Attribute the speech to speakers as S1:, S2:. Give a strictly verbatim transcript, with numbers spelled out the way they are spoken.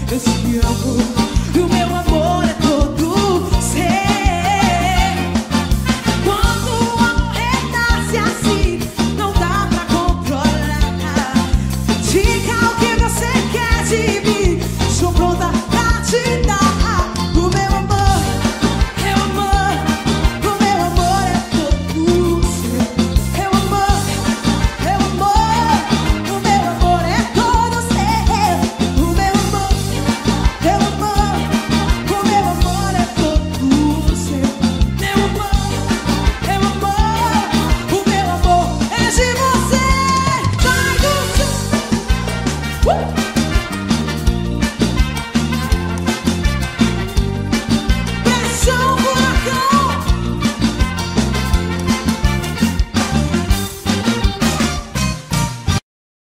S1: eu te amo. E o meu amor é todo seu. Quando o amor renasce assim, não dá pra controlar. Diga o que você quer de mim, estou pronta pra te dar. O meu amor, meu amor, o meu amor é todo seu. Meu amor, meu amor, o meu amor é todo seu. O meu amor, meu amor, o meu amor é todo seu. Meu amor, meu amor, o meu amor é de você. Vai do céu. Uh!